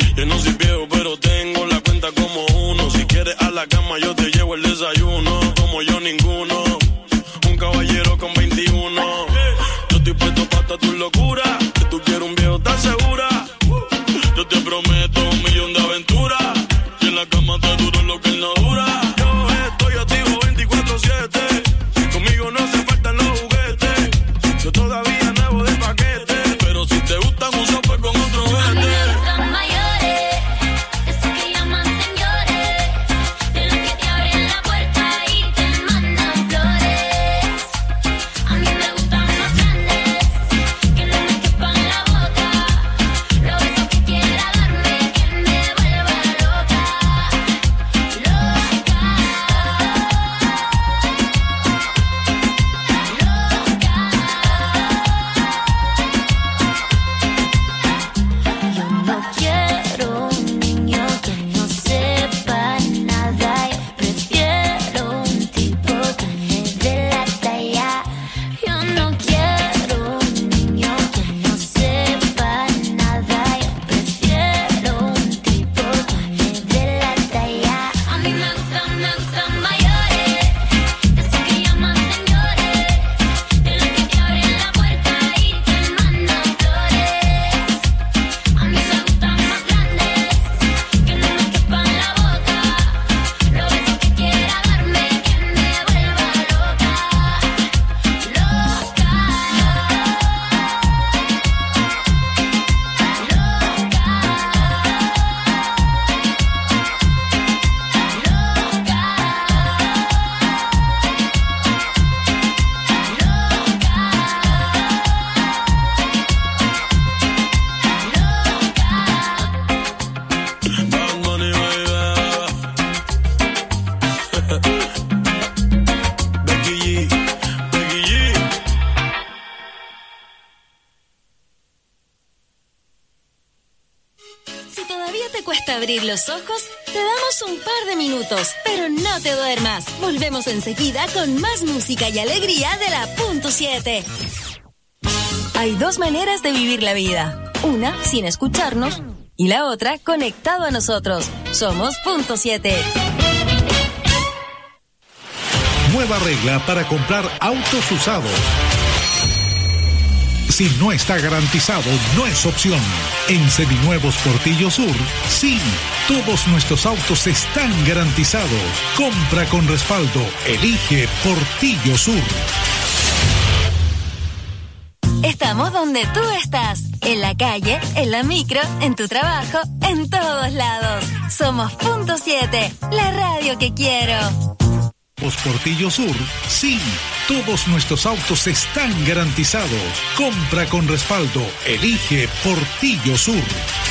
Yo no soy viejo, pero tengo la cuenta como uno. Si quieres a la cama, yo te llevo el desayuno. Como yo, ninguno. Un caballero con 21. Yo estoy puesto para tu locura. Que tú quieres un viejo, ¿estás segura? Yo te prometo 1,000,000 de aventuras. Y en la cama te duro lo que él no dura. Yo estoy activo 24/7. Conmigo no se faltan los juguetes. Yo todavía nuevo de paquete. Pero si te gustan un sopa con otro vete. A mí me gustan mayores, esos que llaman señores, de los que te abren la puerta y te mandan flores. A mí me gustan más grandes, que no me quepan en la boca. Los besos que quiera darme, que me vuelva loca. Yo no quiero un niño que no sepa nada. Yo prefiero un tipo que me dé la talla. Yo no quiero un niño que no sepa nada. Yo prefiero un tipo que me dé la talla. A mí me gustan mayores, esos que llaman señores, de los que te abren la puerta y te mandan flores. A mí me gustan más grandes, que no me quepan en la boca. Los besos que quiera darme, que me vuelva loca. Bad Bunny, baby. Becky G, Becky G. Si todavía te cuesta abrir los ojos, te damos un par de minutos, pero no te duermas. Volvemos enseguida con más música y alegría de la Punto 7. Hay dos maneras de vivir la vida. Una, sin escucharnos, y la otra, conectado a nosotros. Somos Punto 7. Nueva regla para comprar autos usados. Si no está garantizado, no es opción. En Seminuevos Portillo Sur, sí, todos nuestros autos están garantizados. Compra con respaldo. Elige Portillo Sur. Estamos donde tú estás. En la calle, en la micro, en tu trabajo, en todos lados. Somos Punto 7, la radio que quiero. Portillo Sur, sí, todos nuestros autos están garantizados. Compra con respaldo. Elige Portillo Sur.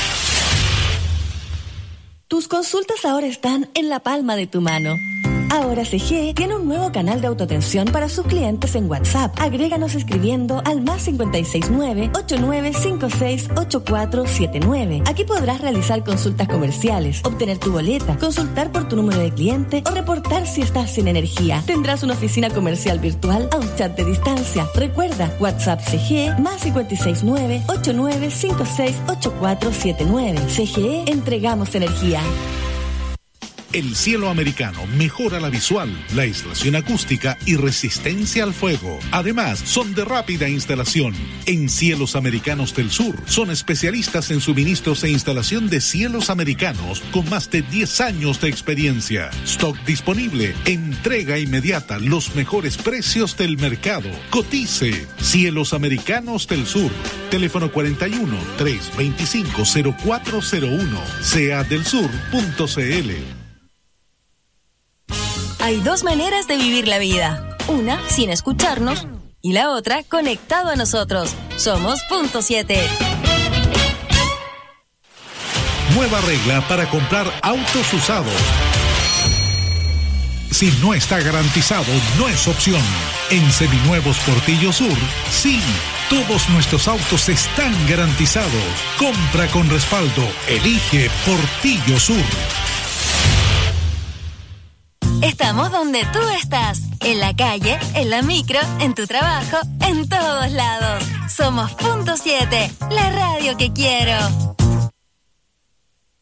Tus consultas ahora están en la palma de tu mano. Ahora CGE tiene un nuevo canal de autoatención para sus clientes en WhatsApp. Agréganos escribiendo al +569 8956 8479. Aquí podrás realizar consultas comerciales, obtener tu boleta, consultar por tu número de cliente o reportar si estás sin energía. Tendrás una oficina comercial virtual a un chat de distancia. Recuerda, WhatsApp CGE +569 8956 8479. CGE, entregamos energía. El cielo americano mejora la visual, la aislación acústica y resistencia al fuego. Además, son de rápida instalación. En Cielos Americanos del Sur, son especialistas en suministros e instalación de cielos americanos con más de 10 años de experiencia. Stock disponible, entrega inmediata, los mejores precios del mercado. Cotice. Cielos Americanos del Sur. Teléfono 41-325-0401. seadelsur.cl. Hay dos maneras de vivir la vida. Una, sin escucharnos, y la otra, conectado a nosotros. Somos Punto 7. Nueva regla para comprar autos usados. Si no está garantizado, no es opción. En Seminuevos Portillo Sur, sí, todos nuestros autos están garantizados. Compra con respaldo. Elige Portillo Sur. Estamos donde tú estás. En la calle, en la micro, en tu trabajo, en todos lados. Somos Punto 7, la radio que quiero.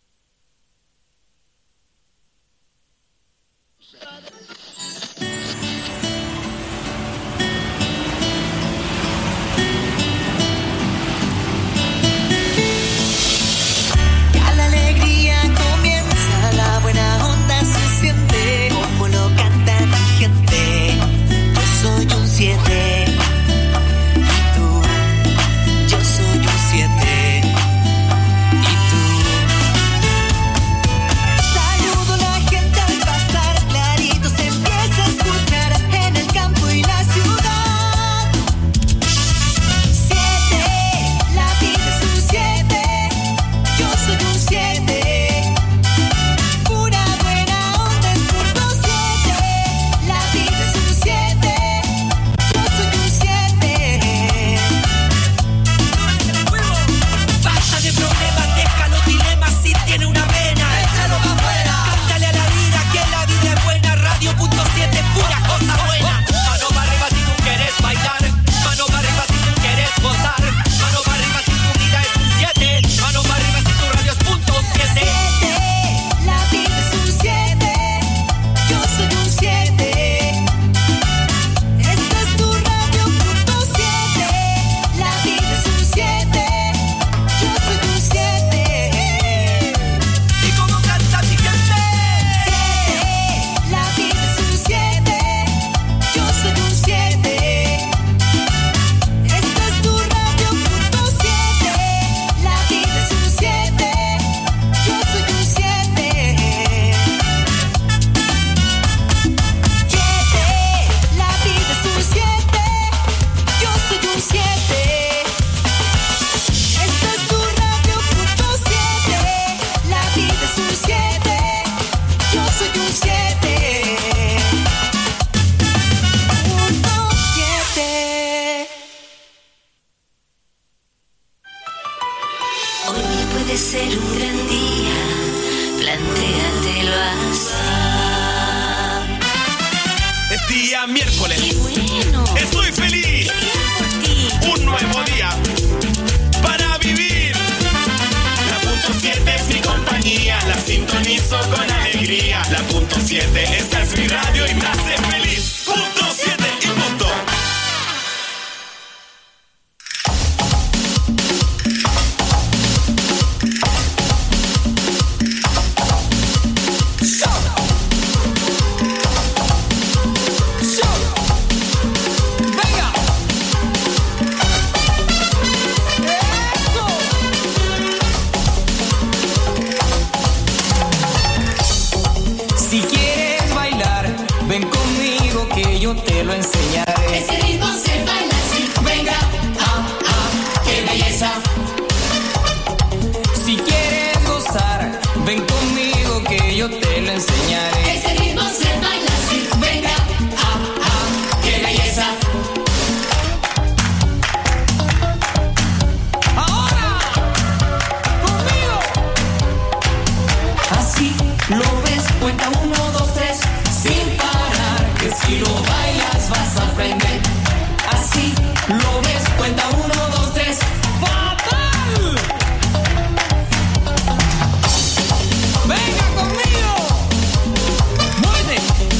7. Esta es mi radio y me hace feliz. Punto 7 y punto. Te lo enseñaré. Ese ritmo se baila así. Venga, qué belleza. Si quieres gozar, ven conmigo que yo te lo enseñaré. Ese ritmo se baila así. Venga, qué belleza. Ahora, conmigo. Así lo ves, cuenta 1, 2, 3, sin parar. Que si lo bailas vas a aprender. Así lo ves, cuenta 1, 2, 3. ¡Fatal! ¡Venga conmigo! ¡Muévete!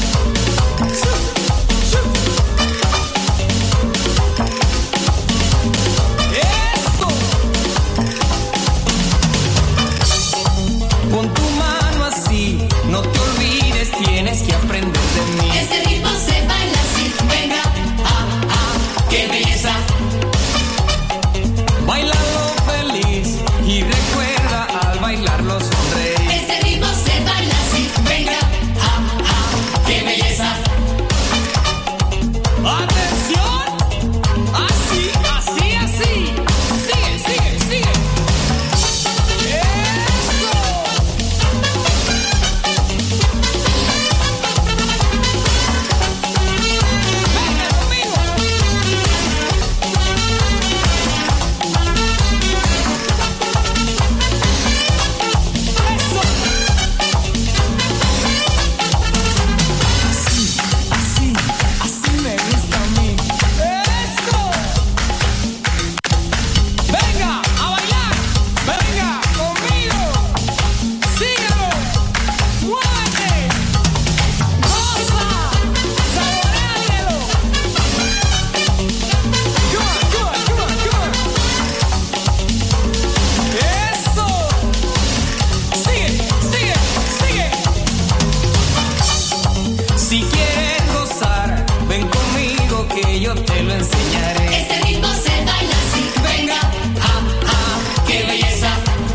¡Eso! Pon tu mano así, no te olvides, tienes que aprender de mí. Ese ritmo se baila así. Venga, qué belleza. Báilalo feliz y recuerda al bailarlo sonreír. Ese ritmo se baila así. Venga, qué belleza. ¡Atención! Así, así, así. Sigue, sigue, sigue. ¡Eso! ¡Venga conmigo! ¡Eso! Así, así me gusta a mí. ¡Eso! ¡Venga a bailar! ¡Venga conmigo! ¡Síguelo! ¡Muévete! ¡Goza! ¡Saboréalo! Come on, come on, come on, come on. ¡Eso! ¡Sigue, sigue, sigue! Si quieres gozar, ven conmigo que yo te lo enseñaré. Ese ritmo se baila así. Venga, qué belleza.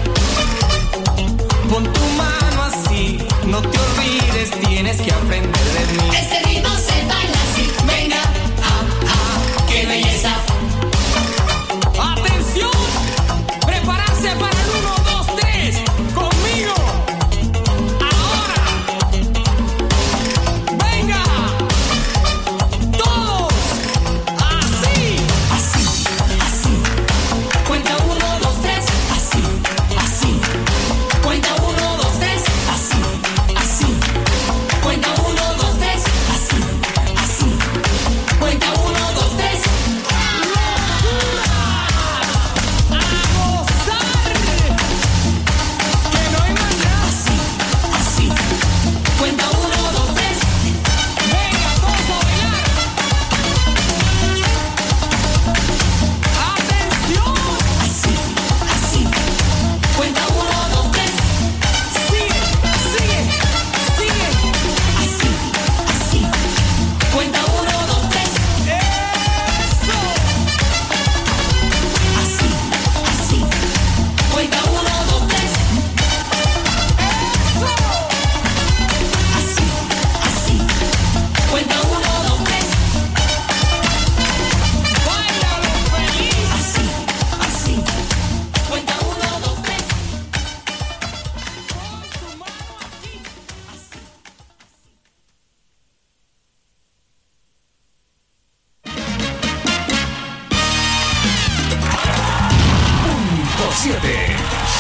Pon tu mano así, no te olvides, tienes que aprender de mí. Ese ritmo se baila así. Venga, qué belleza. ¡Atención! ¡Prepararse para el 1, 2, 3! ¡Conmigo! ¡Ahora! ¡Venga! ¡Todos! ¡Así! Así, así. Cuenta 1, 2, 3. Así, así. Cuenta 1, 2, 3. Así, así. Cuenta 1, 2, 3. Así, así. Cuenta 1, 2, 3. ¡A gozar! ¡Que no hay más nada! Así, así. Cuenta 1, 2, 3. ¡Venga, todos a bailar! ¡Atención! Así, así. Cuenta 1, 2, 3. ¡Sigue, sigue, sigue! Así, así. Cuenta 1, 2, 3. ¡Eso! Así, así. Cuenta 1, 2, 3. ¡Eso! Así, así. Cuenta 1, 2, 3. ¡Báilalo feliz! Así, así. Cuenta 1, 2, 3. Pon tu mano aquí. Punto 7.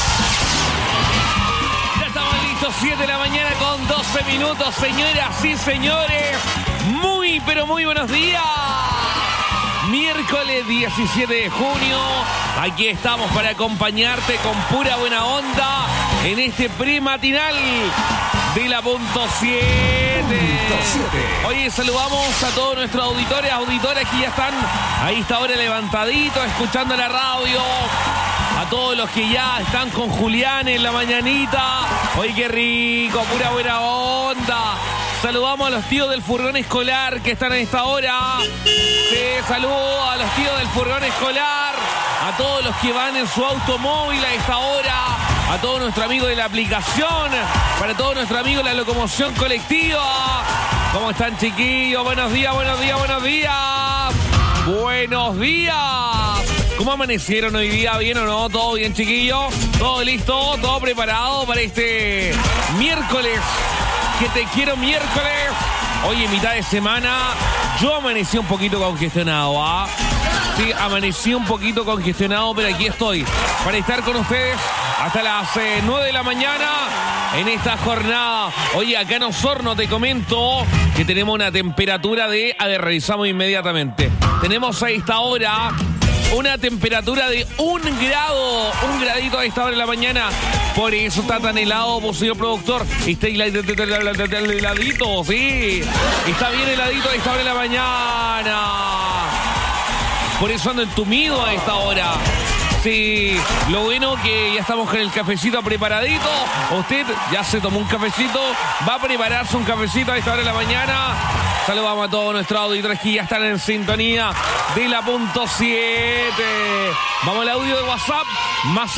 Ya estamos listos, 7 de la mañana con 12 minutos, señoras y señores. Muy, pero muy buenos días. Miércoles 17 de junio. Aquí estamos para acompañarte con pura buena onda en este prematinal de la punto 7. Oye, saludamos a todos nuestros auditores, auditoras que ya están a esta hora levantaditos, escuchando la radio. A todos los que ya están con Julián en la mañanita. Oye, qué rico, pura buena onda. Saludamos a los tíos del furgón escolar que están a esta hora. Sí, saludo a los tíos del furgón escolar. A todos los que van en su automóvil a esta hora. A todos nuestros amigos de la aplicación. Para todos nuestros amigos de la locomoción colectiva. ¿Cómo están, chiquillos? Buenos días, buenos días, buenos días. Buenos días. ¿Cómo amanecieron hoy día? ¿Bien o no? ¿Todo bien, chiquillos? ¿Todo listo? ¿Todo preparado para este miércoles? Que te quiero miércoles. Oye, mitad de semana, yo amanecí un poquito congestionado, ¿ah? Sí, amanecí un poquito congestionado, pero aquí estoy para estar con ustedes hasta las 9 de la mañana en esta jornada. Oye, acá en Osorno te comento que tenemos una temperatura de... A ver, revisamos inmediatamente. Tenemos a esta hora una temperatura de 1 grado, un gradito a esta hora de la mañana. Por eso está tan helado, señor productor. Está heladito, sí. Está bien heladito a esta hora de la mañana. Por eso ando entumido a esta hora. Sí, lo bueno que ya estamos con el cafecito preparadito. Usted ya se tomó un cafecito, va a prepararse un cafecito a esta hora de la mañana. Saludamos a todos nuestros auditores que ya están en sintonía de la punto 7. Vamos al audio de WhatsApp, más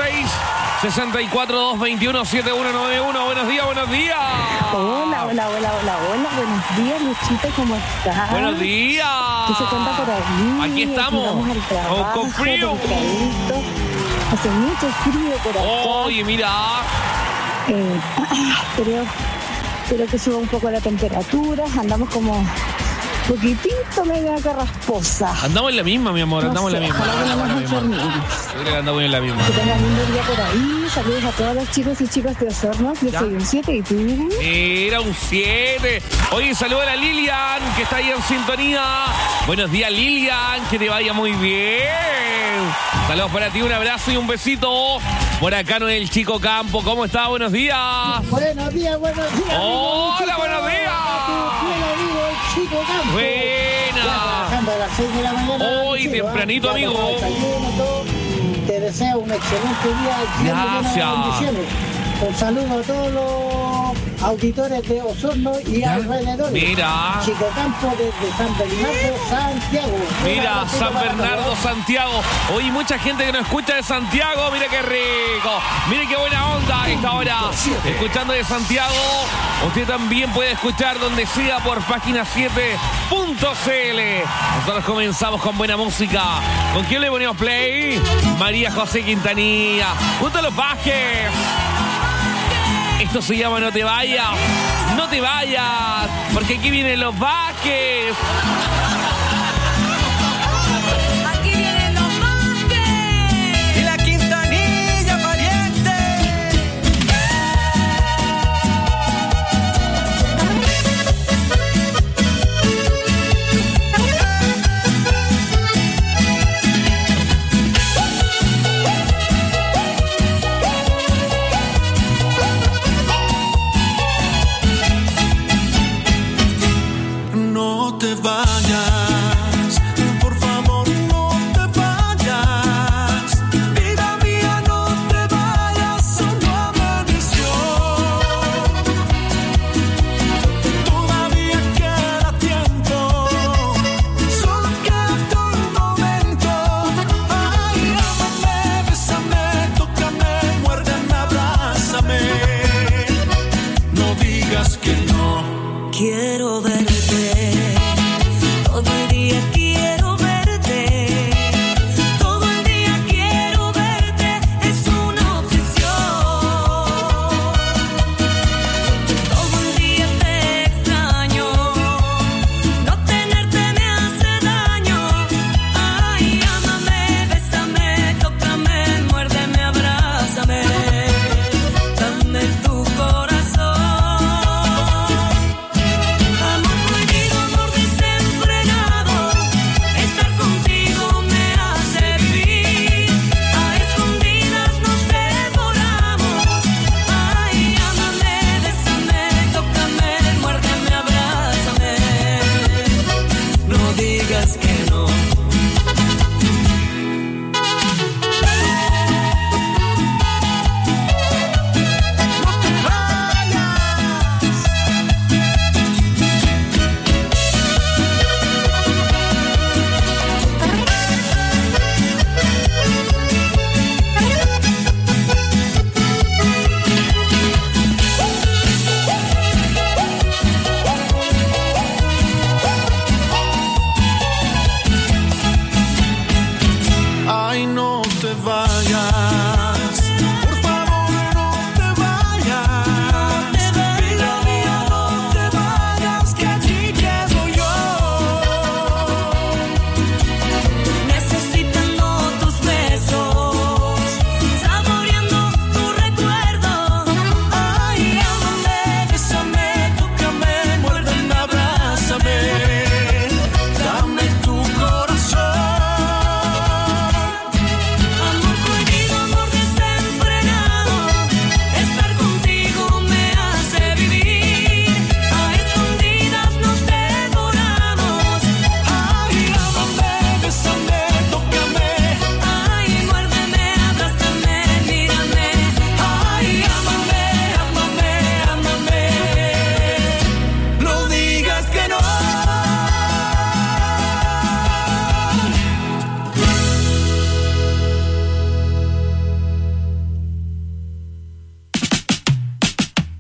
56-64-221-7191. Buenos días, buenos días. Hola, buenos días, Luchito, ¿cómo estás? Buenos días. ¿Qué se cuenta por ahí? Aquí estamos. Vamos al trabajo, con frío. Hace mucho frío por acá. Oye, mira. Espero que suba un poco la temperatura. Andamos como poquitito media carrasposa. Andamos en la misma, mi amor. Andamos en la misma. Yo creo que andamos en la misma. Que tengan lindo día por ahí. Saludos a todos los chicos y chicas de Osorno. Yo soy un 7 y tú. Era un 7. Oye, saludos a la Lilian, que está ahí en sintonía. Buenos días, Lilian. Que te vaya muy bien. Saludos para ti, un abrazo y un besito. Por acá no es el Chico Campo. ¿Cómo está? Buenos días. Buenos días, buenos días. Hola, buenos días. Amigo, el Chico Campo. Buena. Trabajando a las 6 de la mañana. Hoy tempranito, amigo. Te deseo un excelente día. Gracias. Un saludo a todos los auditores de Osorno y alrededores. Mira. Chico Campo desde San Bernardo, Santiago. Mira, San Bernardo, Santiago. Hoy mucha gente que nos escucha de Santiago. Mira qué rico. Mire qué buena onda a esta hora. Escuchando de Santiago. Usted también puede escuchar donde sea por página7.cl. Nosotros comenzamos con buena música. ¿Con quién le ponemos play? María José Quintanilla. Junto a los Vázquez. Esto se llama No te vayas, no te vayas, porque aquí vienen los Vázquez. Aquí vienen los Vázquez y la Quintanilla pariente. No te vayas.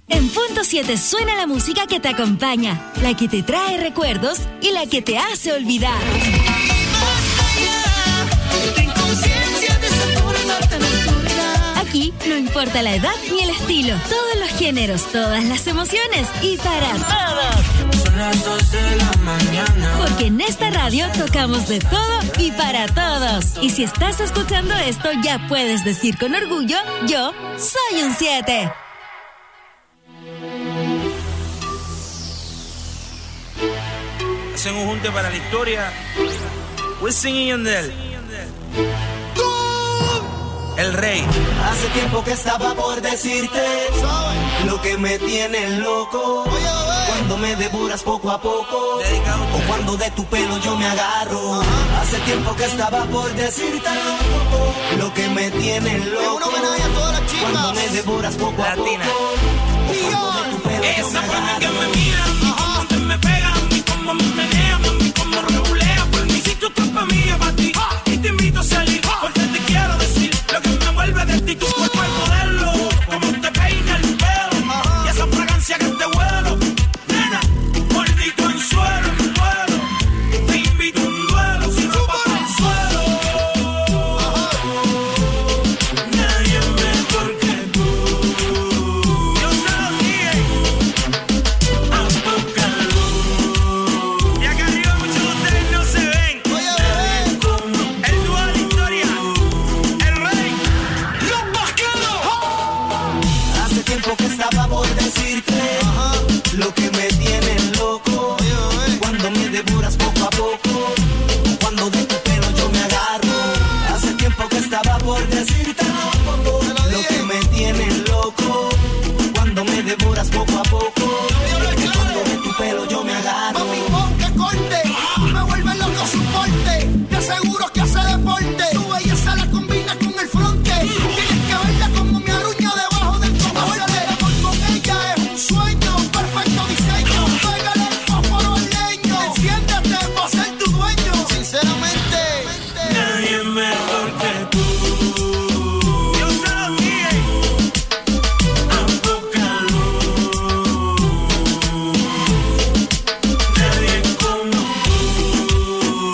En Punto 7 suena la música que te acompaña, la que te trae recuerdos y la que te hace olvidar. Aquí no importa la edad ni el estilo, todos los géneros, todas las emociones y para todos. Son las 2 de la mañana. Porque en esta radio tocamos de todo y para todos. Y si estás escuchando esto, ya puedes decir con orgullo, yo soy un 7. Hacen un junte para la historia. Wisin y Yandel. El rey. Hace tiempo que estaba por decirte lo que me tiene loco. Cuando me devoras poco a poco, o cuando de tu pelo yo me agarro. Hace tiempo que estaba por decirte lo que me tiene loco. Cuando me devoras poco a poco, o cuando de tu pelo yo me agarro. Que me mira, cómo te me pega, cómo me menea, cómo regulea. Por mí si tú estás pa' mí, es pa' ti. Y te invito a salir, porque te quiero decir lo que me vuelve de ti. Tu cuerpo es modelo, como te peina el pelo, y esa fragancia que te huelo. Nena, mordito en suelo, te invito a un duelo, si no vas al suelo. Nadie mejor que tú. Yo se lo dije a poca luz. Ya que arriba muchos de ustedes no se ven. El dúo de la historia, el rey, los vaqueros. Hace tiempo que estaba por decirte lo que me tiene loco. Cuando me devoras poco a poco, cuando de tu pelo yo me agarro. Hace tiempo que estaba por decirte lo que me tiene loco. Cuando me devoras poco a poco, cuando de tu pelo yo me agarro. Mami, pon que corte, me vuelve loco su porte. Te aseguro que hace deporte. Su belleza la combina con el fronte. Tienes que verla como me arruña debajo del cojote. El amor con ella es un sueño, perfecto diseño. Pégale el fósforo al leño. Enciéndete pa' ser tu dueño. Sinceramente, Nadie mejor que tú. Yo se lo dije a poca luz. Nadie como tú.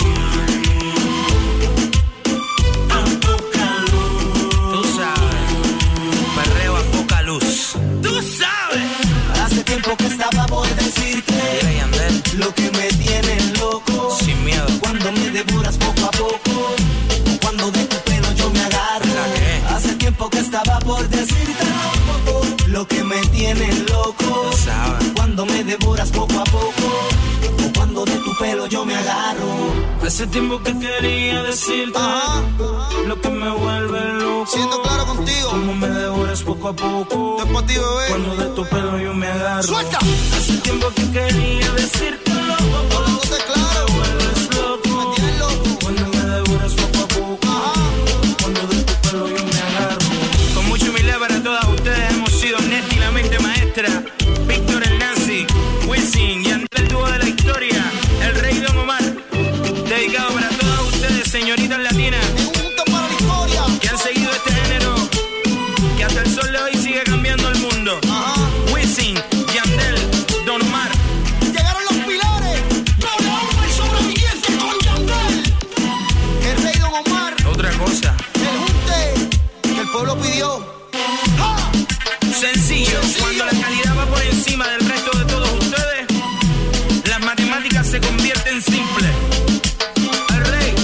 A poca luz. Tú sabes, perreo a poca luz. Tú sabes. Hace tiempo que estaba por decirte lo que me tiene loco. Sin miedo. Cuando me devoras poco a poco, cuando de tu pelo yo me agarro. Hace tiempo que estaba por decirte lo que me tiene loco. Tú sabes. Cuando me devoras poco a poco, o cuando de tu pelo yo me agarro. Hace tiempo que quería decirte lo que me vuelve loco. siendo claro contigo. Como me devoras poco a poco. Esto es pa' ti, bebé. Cuando de tu pelo yo me agarro. ¡Suelta! Hace tiempo que quería decirte loco. Hablándote claro. Me vuelves loco. Me tienes loco. Cuando me devoras poco a poco. Cuando de tu pelo yo me agarro. Con mucha humildad para todas ustedes hemos sido Neti, la mente maestra, Víctor, el Nancy, Wisin, Yandel, el dúo de la historia, el rey Don Omar. Dedicado para todas ustedes, señoritas latinas, que han seguido este género, que hasta el sol de hoy sigue cambiando el mundo. Wisin, Yandel, Don Omar. Llegaron los pilares. Doble hombre y sobreviviente con Yandel. El rey Don Omar. Otra cosa. El junte que el pueblo pidió. Sencillo, cuando la calidad va por encima del resto de todos ustedes, las matemáticas se convierten simples. El rey.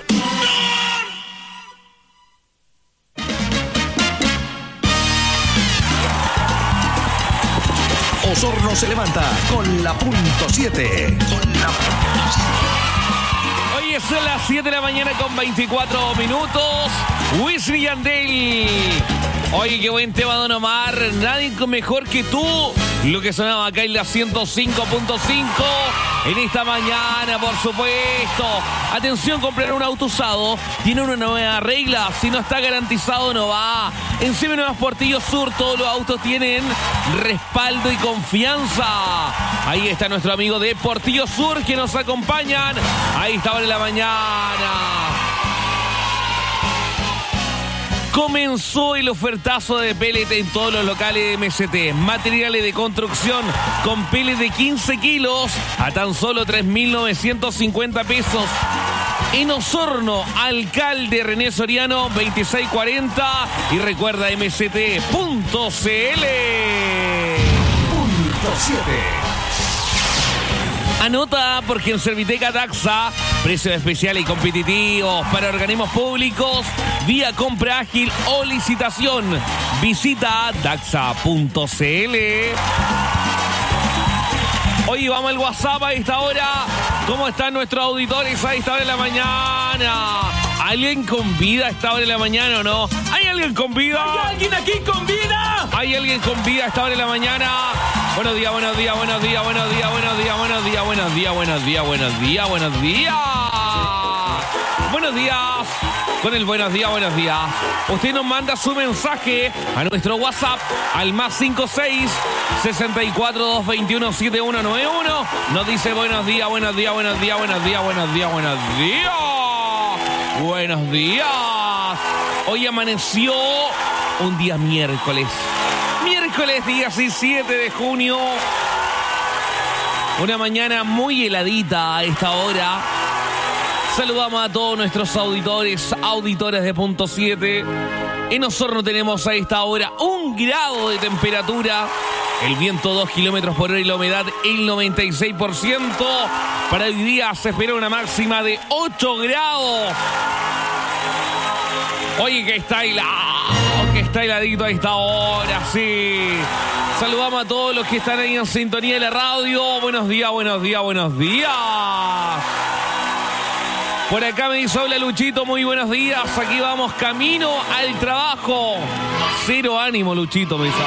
Osorno se levanta con la punto 7. Hoy es las 7 de la mañana con 24 minutos. Wisin y Yandel. Oye, qué buen tema, Don Omar. Nadie mejor que tú. Lo que sonaba acá en la 105.5 en esta mañana, por supuesto. Atención, comprar un auto usado tiene una nueva regla. Si no está garantizado, no va. En Seminuevas Portillo Sur, todos los autos tienen respaldo y confianza. Ahí está nuestro amigo de Portillo Sur que nos acompañan. Ahí está, ahora en la mañana. Comenzó el ofertazo de pellet en todos los locales de MST. Materiales de construcción con pellet de 15 kilos a tan solo 3.950 pesos. En Osorno, Alcalde René Soriano, 2640. Y recuerda mst.cl. Punto 7. Anota porque en Serviteca Daxa, precios especiales y competitivos para organismos públicos, vía compra ágil o licitación. Visita daxa.cl. Oye, vamos al WhatsApp a esta hora. ¿Cómo están nuestros auditores a esta hora de la mañana? ¿Alguien con vida a esta hora de la mañana o no? ¿Hay alguien con vida? ¿Hay alguien aquí con vida? ¿Hay alguien con vida a esta hora de la mañana? Buenos días, buenos días, buenos días, buenos días, buenos días, buenos días, buenos días, buenos días, buenos días, buenos días. Buenos días. Con el buenos días, buenos días. Usted nos manda su mensaje a nuestro WhatsApp al +56 64 221 7191. Nos dice buenos días, buenos días, buenos días, buenos días, buenos días, buenos días. Buenos días. Hoy amaneció un día miércoles. Miércoles 17 de junio. Una mañana muy heladita a esta hora. Saludamos a todos nuestros auditores de Punto 7. En Osorno tenemos a esta hora 1 grado de temperatura. El viento 2 kilómetros por hora y la humedad el 96%. Para hoy día se espera una máxima de 8 grados. Oye, que está heladito a esta hora, sí. Saludamos a todos los que están ahí en sintonía de la radio. Buenos días, buenos días, buenos días. Por acá me dice, hola Luchito, muy buenos días. Aquí vamos, camino al trabajo. Cero ánimo, Luchito, me dice.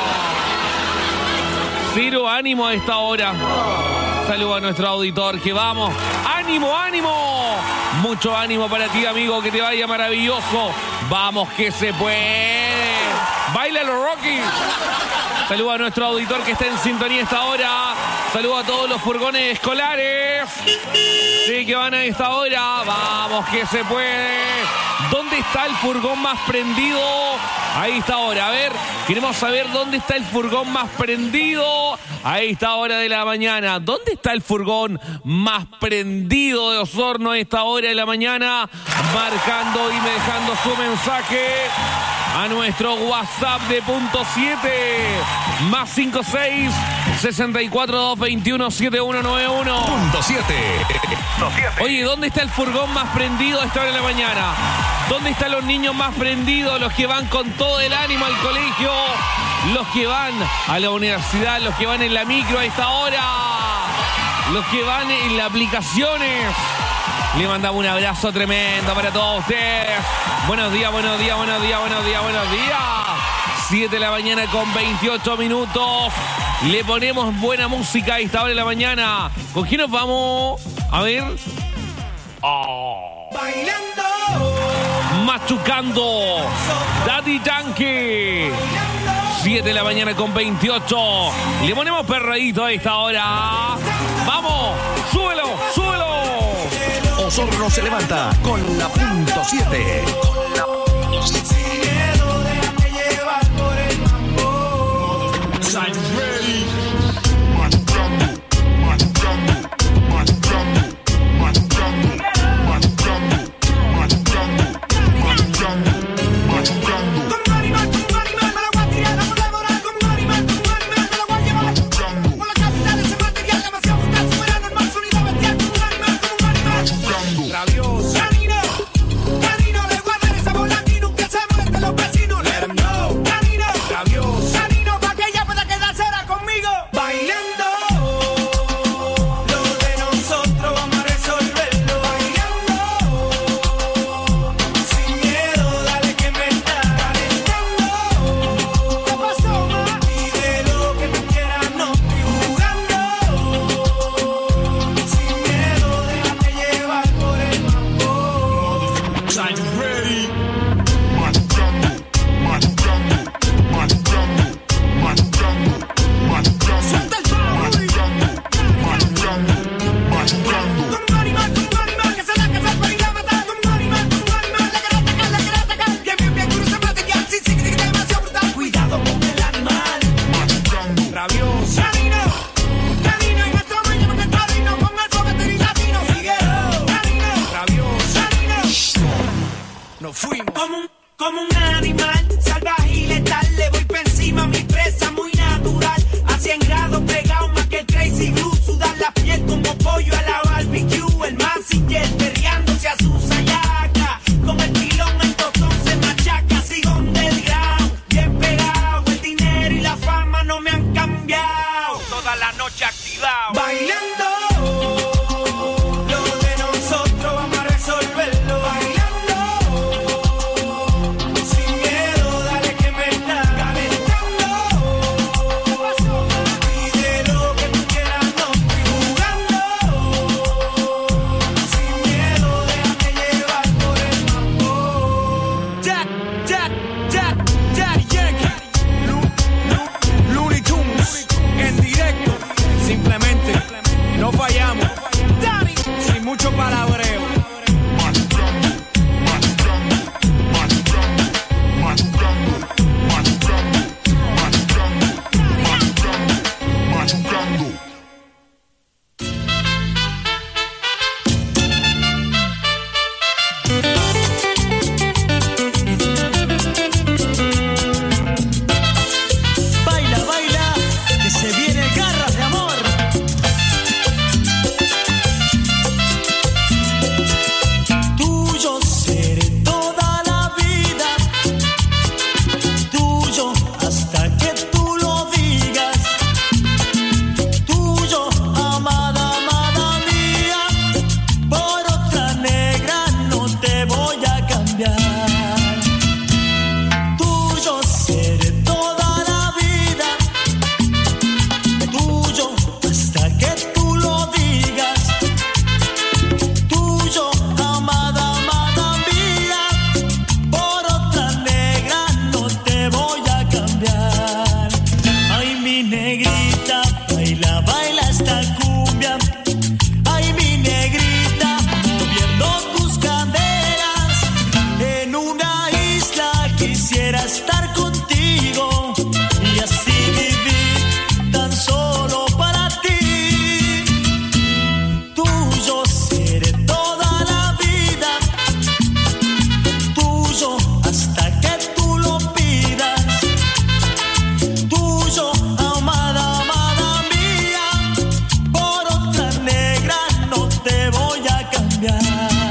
Cero ánimo a esta hora. Saludos a nuestro auditor, que vamos. ¡Ánimo, ánimo! Mucho ánimo para ti, amigo, que te vaya maravilloso. Vamos, que se puede. ¡Báilalo, Rocky! Saludos a nuestro auditor que está en sintonía a esta hora. Saludos a todos los furgones escolares. Sí, que van a esta hora. Vamos, que se puede. ¿Dónde está el furgón más prendido? Ahí está ahora. A ver, queremos saber dónde está el furgón más prendido. A esta hora de la mañana. ¿Dónde está el furgón más prendido de Osorno a esta hora de la mañana? Marcando y dejando su mensaje a nuestro WhatsApp de Punto 7. +56 64 221 7191. Punto 7. Oye, ¿dónde está el furgón más prendido a esta hora de la mañana? ¿Dónde están los niños más prendidos? Los que van con todo el ánimo al colegio, los que van a la universidad, los que van en la micro a esta hora, los que van en las aplicaciones. Le mandamos un abrazo tremendo para todos ustedes. Buenos días, buenos días, buenos días, buenos días, buenos días. 7 de la mañana con 28 minutos. Le ponemos buena música a esta hora de la mañana. ¿Con quién nos vamos? A ver. Bailando. Machucando. Daddy Yankee. 7 de la mañana con 28. Le ponemos perreíto a esta hora. ¡Vamos! ¡Súbelo! ¡Súbelo! Osorno se levanta con la Punto 7. Canino, le guarda esa bola y nunca se mueve, te lo 100 grados pegado más que el Crazy Glue. Sudar la piel como pollo a la barbecue. El Mazinger perreándose a su sayaca. Con el pilón el totón se machaca. Sigo del ground, bien pegado. El dinero y la fama no me han cambiado. Toda la noche activado. Bailando. No fallamos, sin mucho palabreo. Baila, baila, que se viene garras de amor. Tuyo seré toda la vida, tuyo hasta que tú lo digas. Tuyo, amada, amada mía, por otra negra no te voy a cambiar. Tuyo seré toda la vida, tuyo hasta que tú lo digas. Tuyo, amada, amada mía, por otra negra no te voy a cambiar. Ay, mi negrita, baila, baila esta cumbia. Ay, mi negrita, moviendo tus caderas. En una isla quisiera estar contigo y así vivir tan solo para ti. Tuyo seré toda la vida, tuyo hasta que tú lo pidas. Tuyo, amada, amada mía, por otra negra no te voy a cambiar.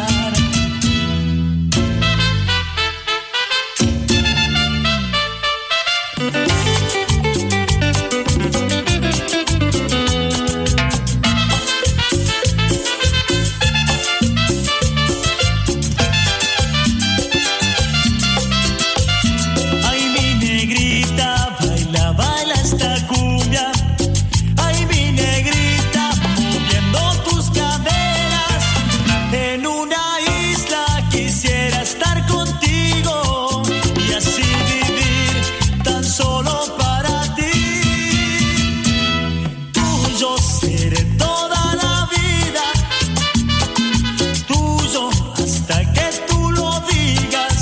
Ay, mi negrita, baila, baila esta cumbia. Ay, mi negrita, moviendo tus caderas. En una isla quisiera estar contigo y así vivir tan solo para ti. Tuyo seré toda la vida, tuyo hasta que tú lo digas.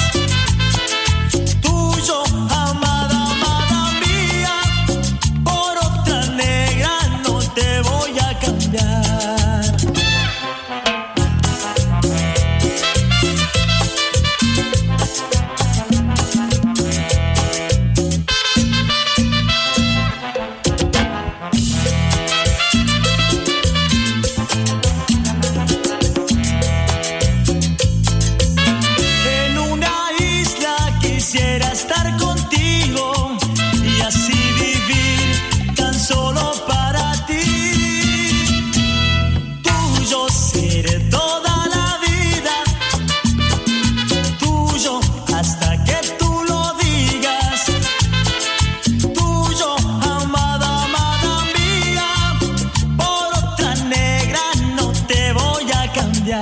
Tuyo, amada, amada mía, por otra negra no te voy a cambiar. En una isla quisiera estar contigo y así vivir tan solo para ti. Tuyo seré toda la vida, tuyo hasta que tú lo digas. Tuyo, amada, amada mía, por otra negra no te voy a cambiar.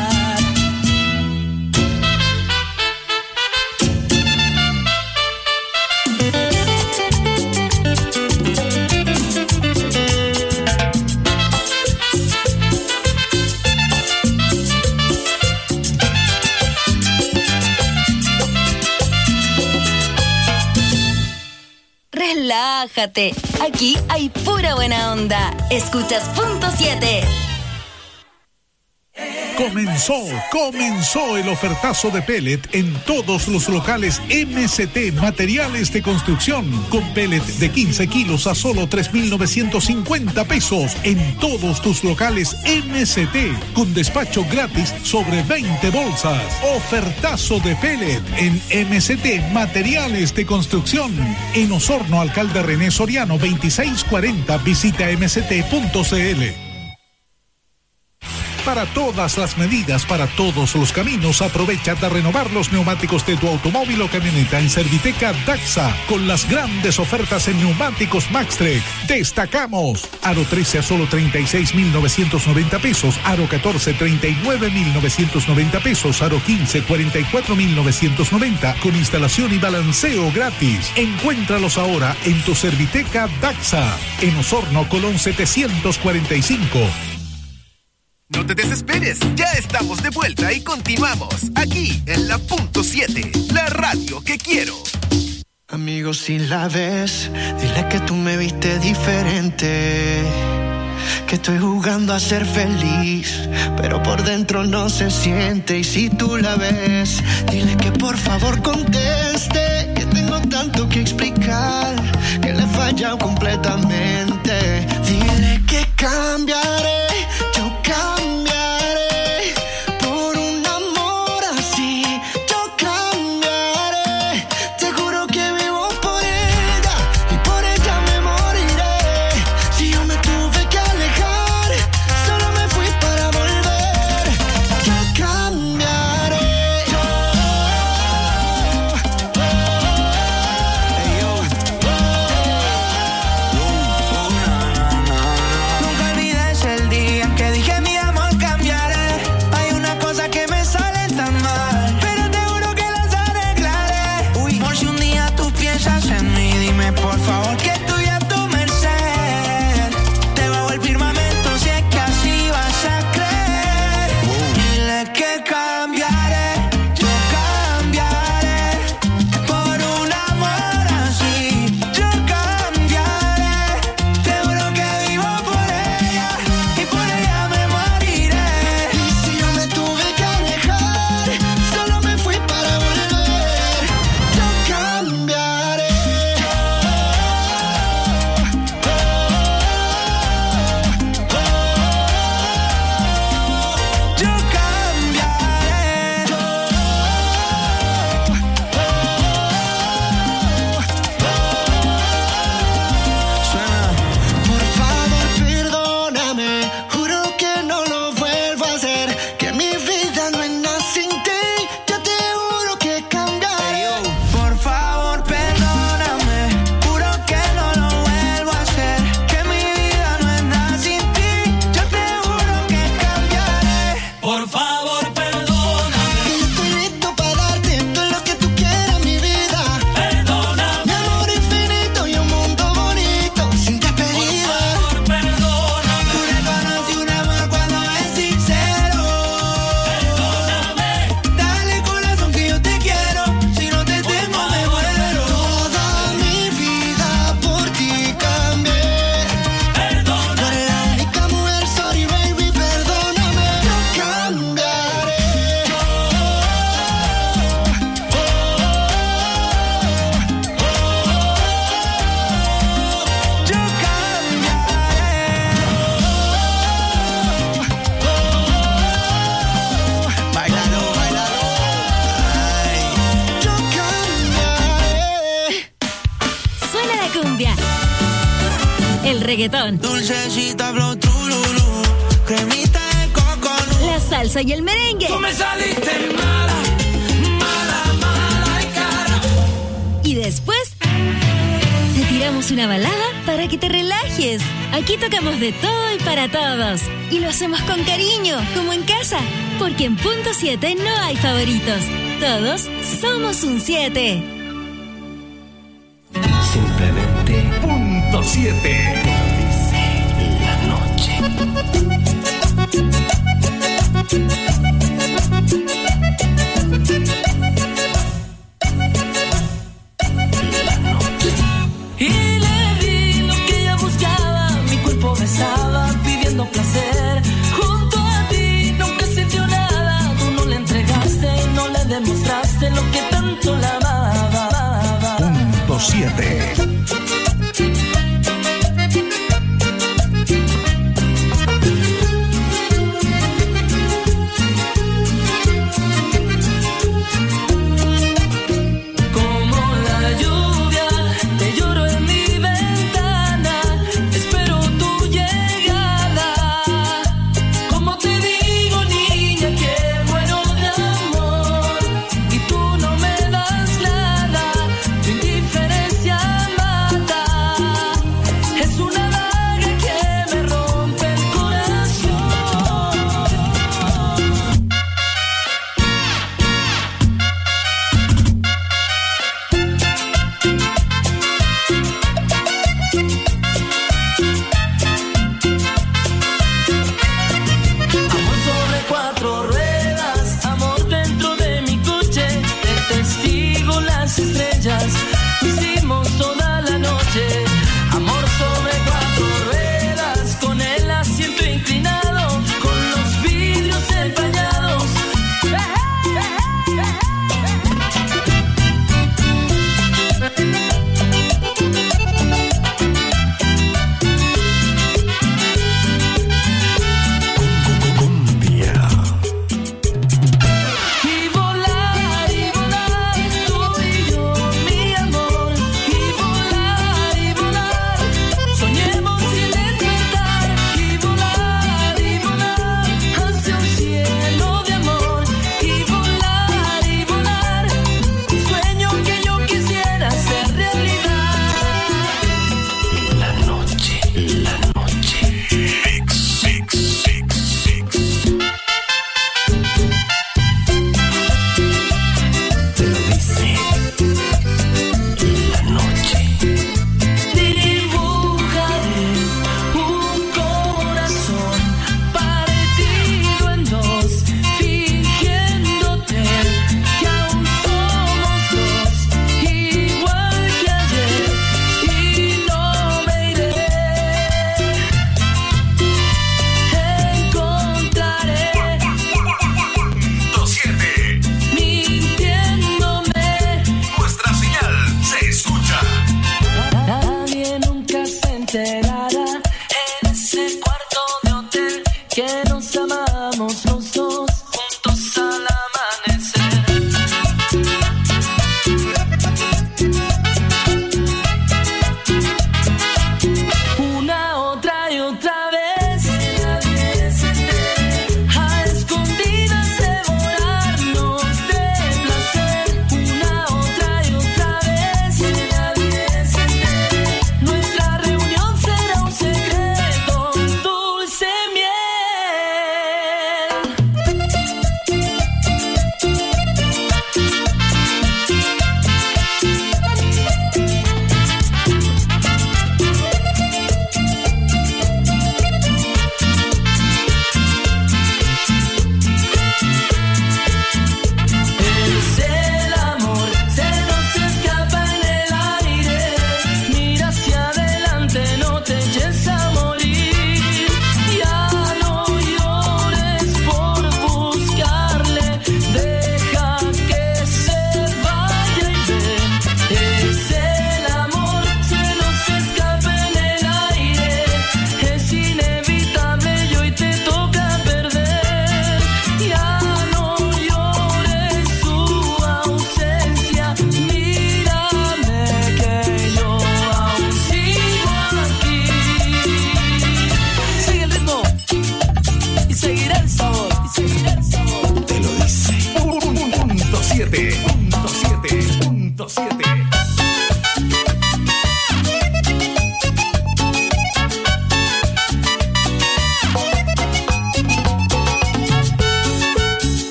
Relájate, aquí hay pura buena onda. Escuchas Punto 7. Comenzó el ofertazo de pellet en todos los locales MCT Materiales de Construcción, con pellet de 15 kilos a solo 3,950 pesos en todos tus locales MCT, con despacho gratis sobre 20 bolsas. Ofertazo de pellet en MCT Materiales de Construcción, en Osorno, Alcalde René Soriano 2640. Visita mct.cl. Para todas las medidas, para todos los caminos, aprovecha de renovar los neumáticos de tu automóvil o camioneta en Serviteca Daxa, con las grandes ofertas en neumáticos Maxtrek. Destacamos: aro 13 a solo 36,990 pesos, aro 14 39,990 pesos, aro 15 44,990, con instalación y balanceo gratis. Encuéntralos ahora en tu Serviteca Daxa, en Osorno, Colón 745. No te desesperes, ya estamos de vuelta y continuamos aquí en la Punto 7, la radio que quiero. Amigo, si la ves, dile que tú me viste diferente, que estoy jugando a ser feliz, pero por dentro no se siente. Y si tú la ves, dile que por favor conteste, que tengo tanto que explicar, que le he fallado completamente. Dile que cambiaré, yo cambiaré por un amor así. Yo cambiaré, te juro que vivo por ella y por ella me moriré. Si yo me tuve que alejar, solo me fui para volver. Yo cambiaré. Nunca olvides el día en que dije mi amor cambiaré. Hay una cosa que me sale tan mal, pero te juro que las arreglaré. Por si un día tú piensas en mí, dime por favor que estoy a tu merced. Te bajo el firmamento si es que así vas a creer. Dile que cambiaré, yo cambiaré por un amor así. Yo cambiaré, te juro que vivo por ella y por ella me moriré. Y si yo me tuve que alejar, solo me fui para volver. Yo cambiaré. Yo cambiaré. Suena. Por favor, perdóname, juro que no lo vuelvo a hacer, que mi vida no es nada sin ti. Yo te juro que cambiaré. Por favor, perdóname, juro que no lo vuelvo a hacer, que mi vida no es nada sin ti. Yo te juro que cambiaré. Por favor, perdóname. Que yo estoy listo para darte todo lo que tú quieras, mi vida. Perdóname. Mi amor infinito y un mundo bonito sin despedida. Por favor, perdóname. Tú reconocí un amor cuando es sincero. Perdóname. Dale corazón que yo te quiero. Si no te tengo me muero. Toda mi vida por ti cambié. Perdóname. Tú eres la única mujer, sorry baby, perdóname. Yo cambiaré. Yo cambiaré. Bailalo, bailalo. Ay. Yo cambiaré. Suena la cumbia, el reggaetón, Dulcecita flow trululú, cremita de coco. la salsa y el merengue. Tú me saliste mala, mala, mala y cara. Y después te tiramos una balada para que te relajes. Aquí tocamos de todo y para todos. Y lo hacemos con cariño, como en casa. Porque en Punto 7 no hay favoritos. Todos somos un 7. Simplemente Punto 7. La noche. Y le di lo que ella buscaba. Mi cuerpo besaba pidiendo placer. Junto a ti nunca sentí una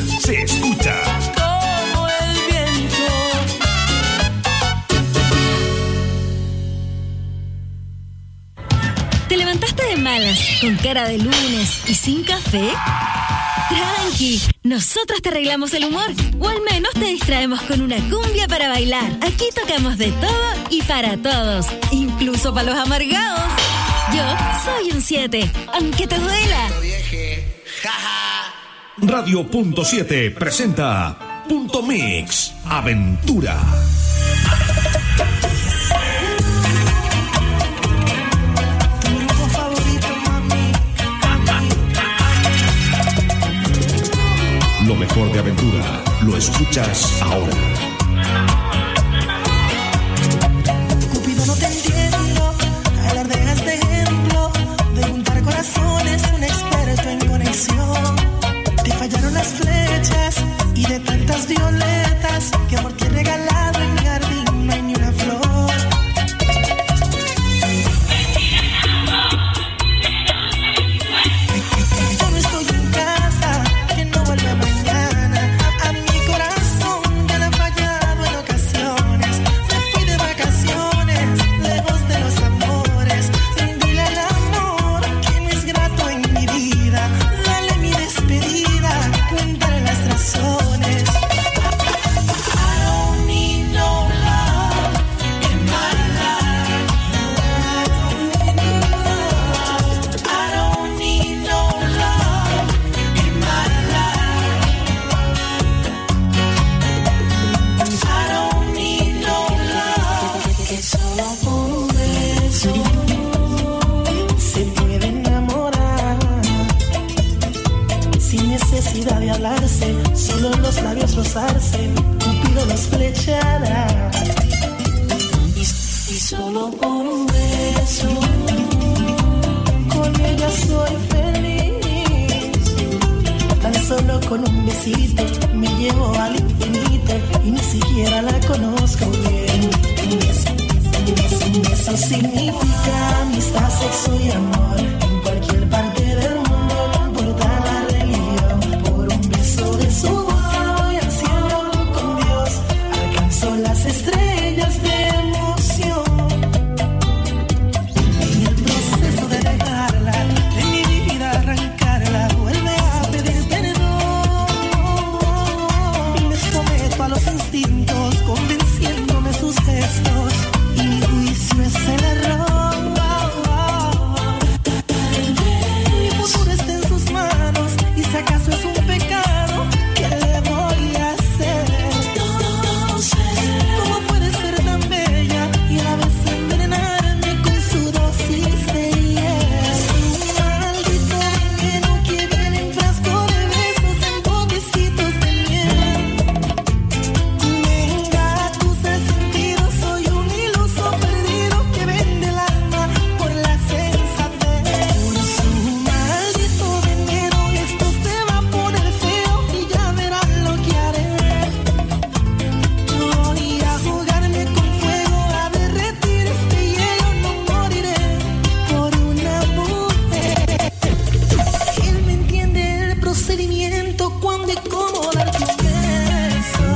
se escucha como el viento. ¿Te levantaste de malas, con cara de lunes y sin café? Tranqui, nosotros te arreglamos el humor, o al menos te distraemos con una cumbia para bailar. Aquí tocamos de todo y para todos, incluso para los amargados. Yo soy un 7, aunque te duela. Radio Punto 7 presenta Punto Mix Aventura. Lo mejor de Aventura lo escuchas ahora. Cupido, no te entiendo, alardeas de ejemplo, de juntar corazones, un experto en conexión. Te fallaron las flechas y de tantas violetas que por ti he regalado en mi jardín no hay ni una flor. Yo no estoy en casa, que no vuelve mañana. A mi corazón ya le ha fallado en ocasiones. Me fui de vacaciones, lejos de los amores. Dile al amor que no es grato en mi vida. Dale mi despedida, cuéntale las razones. I don't need no love in my life. I don't need no love in my life. I don't need no love. Que solo por un beso se puede enamorar. Sin necesidad de hablarse, solo los labios rozarse, Cupido los flechará. Y solo por un beso, con ella soy feliz. Tan solo con un besito me llevo al infinito y ni siquiera la conozco bien. Eso significa amistad, sexo y amor. En cualquier parte del mundo, no importa la religión. Por un beso de su boca voy al cielo con Dios. Alcanzo las estrellas de emoción. En el proceso de dejarla, de mi vida arrancarla, vuelve a pedir perdón. Me someto a los instintos, convenciéndome sus gestos. Y mi juicio es el error. Mi futuro está en sus manos. Y si acaso es un pecado, ¿qué le voy a hacer? ¿Cómo puede ser tan bella y a la vez envenenarme con su dosis de hiel? Un maldito veneno que viene en frasco de besos, en botecitos de miel. Me engatusa el sentido, soy un iluso perdido que vende el alma por la sensatez. Por su maldito veneno esto se va a poner feo y ya verán lo que haré. Voy a jugarme con fuego, a derretir este hielo, no moriré por una mujer. Él me entiende el procedimiento, cuándo y cómo darte un beso.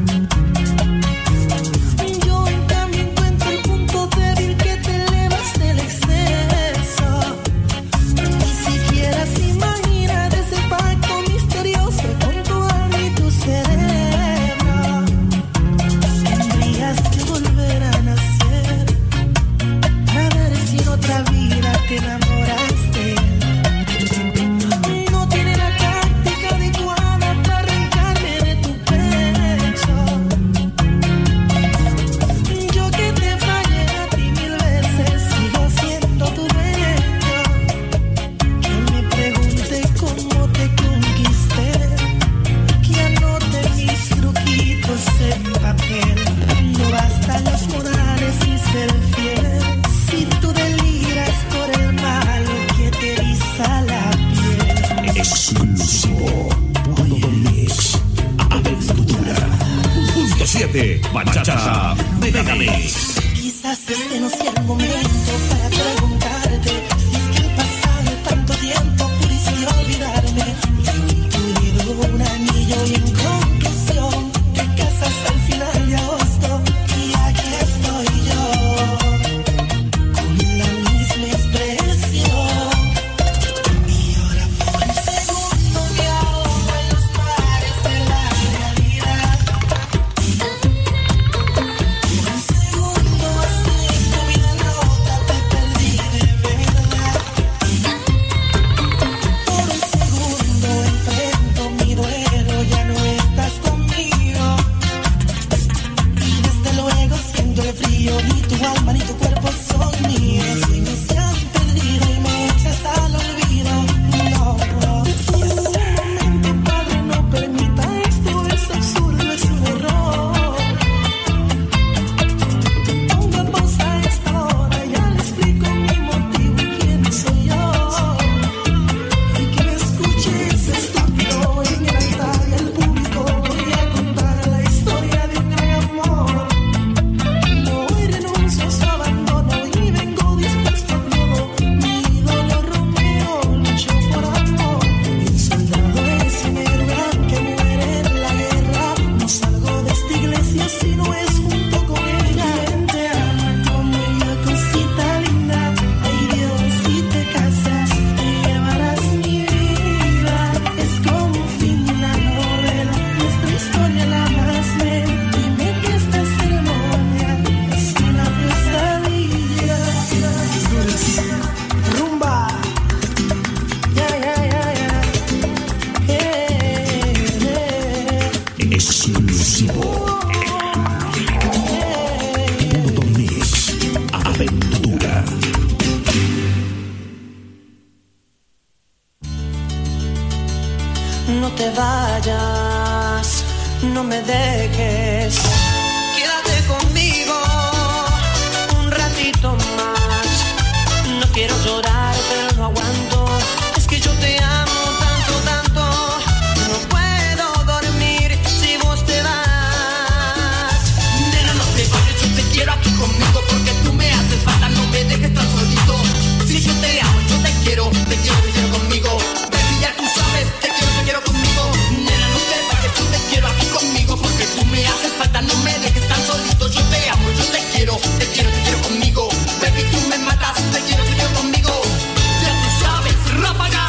Yo en cambio encuentro el punto débil que te elevas del exceso. Ni siquiera se imagina de ese pacto misterioso con tu alma y tu cerebro. Tendrías que volver a nacer para ver si en otra vida te enamoraste. No tiene la táctica adecuada para arrancarme de tu pecho. Yo que te fallé a ti 1000 veces, sigo siendo tu dueño. Que me pregunte cómo te conquisté, que anote mis truquitos en papel. No bastan los modales y ser fiel. Si tú deliras por el malo que te eriza la piel. Exclusivo. Punto Mix Aventura. Punto 7 Bachata Megamix. Quizás este no sea el momento para preguntarte si es que al pasar tanto tiempo pudiste olvidarme. Incluido un anillo aventura. No te vayas, no me dejes. Quédate conmigo un ratito más. No quiero llorar, pero no aguanto. Es que yo te amo tanto, tanto. No puedo dormir si vos te vas. Nena, no te vayas, yo te quiero aquí conmigo porque tú me haces falta. No me dejes tan solito. Si yo te amo, yo te quiero, te quiero, te quiero conmigo. Baby, ya tú sabes, te quiero conmigo. Nena, no te vayas, yo te quiero aquí conmigo porque tú me haces falta. No me dejes tan solito. Yo te amo, yo te quiero, te quiero, te quiero conmigo. Baby, tú me matas, te quiero conmigo. Ya tú sabes, ráfaga.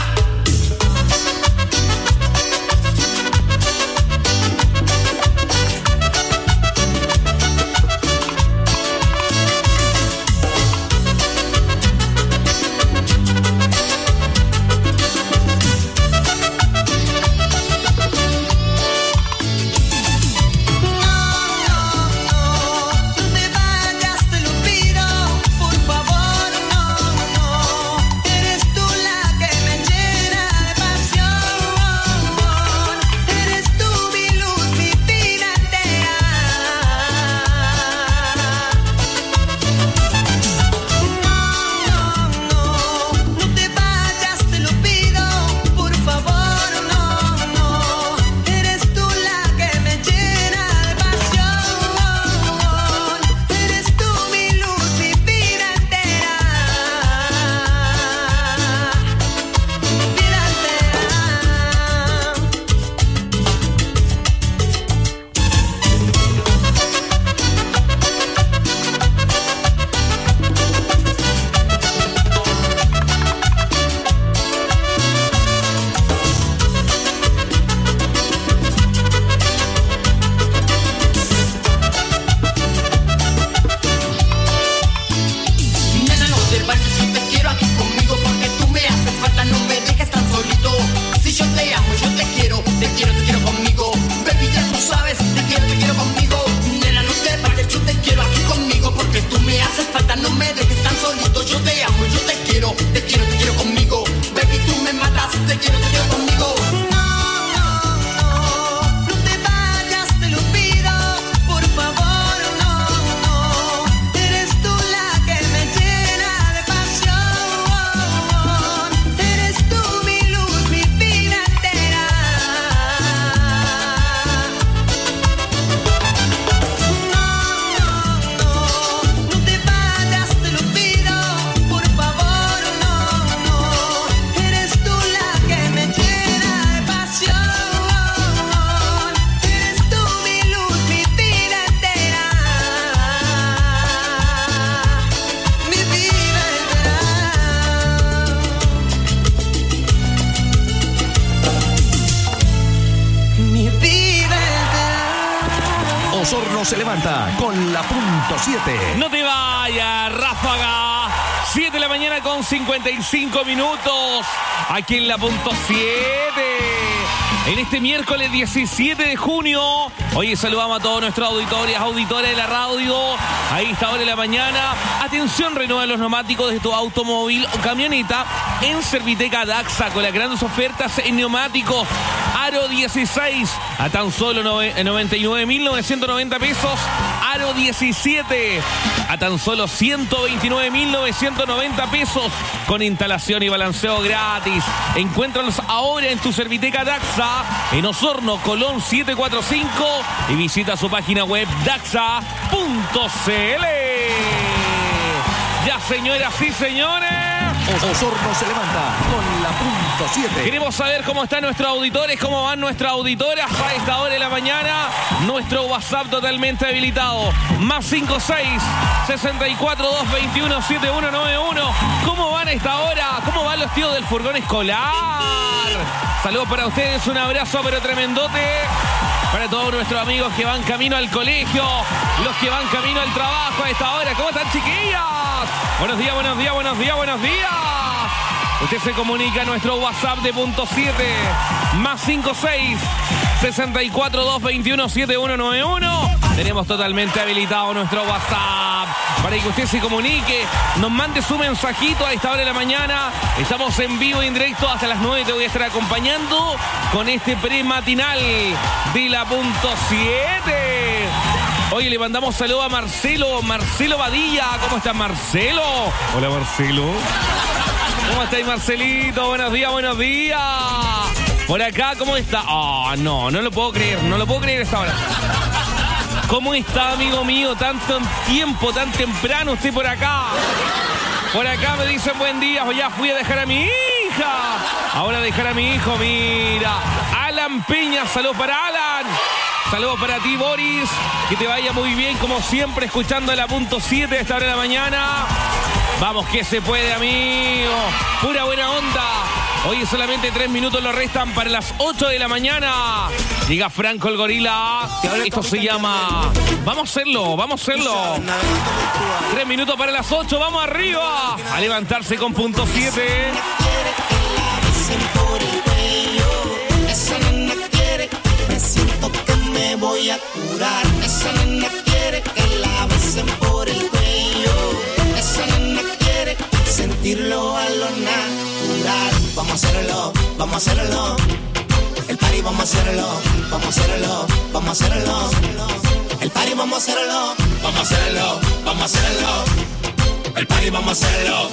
Osorno se levanta con la punto 7. No te vayas, ráfaga. 7 de la mañana con 55 minutos. Aquí en la punto 7. En este miércoles 17 de junio. Oye, saludamos a todos nuestros auditores de la radio. Ahí está hora de la mañana. Atención, renueva los neumáticos de tu automóvil o camioneta en Serviteca Daxa con las grandes ofertas en neumáticos. Aro 16 a tan solo 99.990 pesos. Aro 17 a tan solo 129.990 pesos con instalación y balanceo gratis. Encuéntralos ahora en tu Serviteca Daxa en Osorno, Colón 745 y visita su página web daxa.cl. Ya, señoras y señores, Osorno se levanta con la punto 7. Queremos saber cómo están nuestros auditores, cómo van nuestras auditoras a esta hora de la mañana. Nuestro WhatsApp totalmente habilitado. Más 56-64-221-7191. ¿Cómo van a esta hora? ¿Cómo van los tíos del furgón escolar? Saludos para ustedes, un abrazo pero tremendote. Para todos nuestros amigos que van camino al colegio, los que van camino al trabajo a esta hora. ¿Cómo están, chiquillas? Buenos días, buenos días, buenos días, buenos días. Usted se comunica a nuestro WhatsApp de punto 7. Más 56-64-221-7191. Tenemos totalmente habilitado nuestro WhatsApp. para que usted se comunique, nos mande su mensajito a esta hora de la mañana. Estamos en vivo y en directo hasta las 9. Te voy a estar acompañando con este prematinal de la punto 7. Oye, le mandamos saludo a Marcelo Badilla. ¿Cómo está Marcelo? Hola, Marcelo. ¿Cómo estáis, Marcelito? Buenos días, buenos días. Por acá, ¿cómo está? No lo puedo creer a esta hora. ¿Cómo está, amigo mío? Tanto tiempo, tan temprano usted por acá. Por acá me dicen buen día. Ya fui a dejar a mi hija. Ahora dejar a mi hijo, mira. Alan Peña, saludos para Alan. Saludos para ti, Boris. Que te vaya muy bien, como siempre, escuchando la punto 7 a esta hora de la mañana. Vamos que se puede, amigo. Pura buena onda. Hoy solamente 3 minutos lo restan para las 8 de la mañana. Llega Franco el Gorila. Esto se llama... Vamos a hacerlo. 3 minutos para las 8. Vamos arriba. A levantarse con punto 7. Esa nena quiere, me siento que me voy a curar. Esa nena quiere que la besen por el cuello. Esa nena quiere sentirlo a lo natural. Vamos a hacerlo. El party vamos a hacerlo. El party vamos a hacerlo. El party vamos a hacerlo.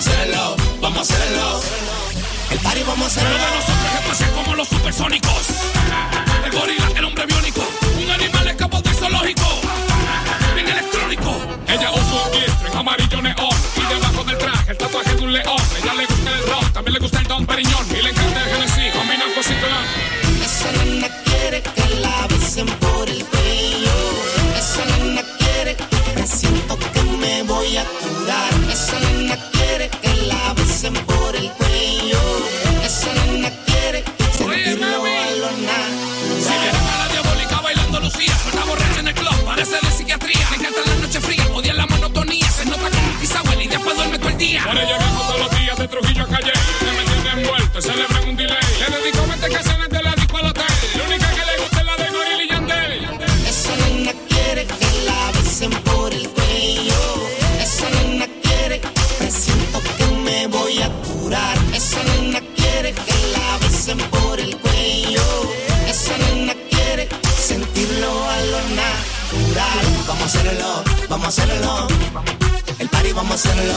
El party vamos a hacerlo. Pero de nosotros que pasen como los supersónicos. El gorila, el hombre biónico. Un animal escapado del zoológico. Bien electrónico. Ella usa un G-string amarillo neón. Y debajo del traje el tatuaje de un león. Ella le gusta el ron, también le gusta el Don Periñón. Y le encanta el Genesis, combinan con Ciclón. Esa nena quiere que la besen por el cuello. Esa nena quiere, presiento que me voy a curar. Esa nena quiere que la besen por el cuello. Esa nena quiere sentirlo a lo natural. Si viene para la diabólica bailando Lucía, suena borracha en el club, parece de psiquiatría. Le encanta la noche fría, odia la monotonía. Se nota como un pisabuelo y después duerme todo el día. Por ella vengo todos los días de Trujillo a Calle. Se me tiene envuelto, celebran un delay. Le dedico 20 canciones de la disco al hotel. La única que le gusta es la de Gorilla y Yandel. Esa nena quiere que la besen por el cuello. Esa nena quiere, presiento que me voy a curar. Esa nena quiere que la besen por el cuello. Esa nena quiere sentirlo a lo natural. Vamos a hacerlo. El party vamos a hacerlo.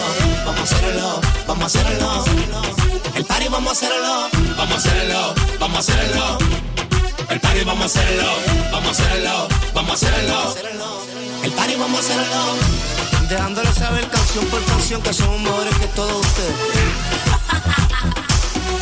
El party vamos a hacerlo. El party vamos a hacerlo. El party vamos a hacerlo. Dejándole saber canción por canción que somos mejores que todos ustedes.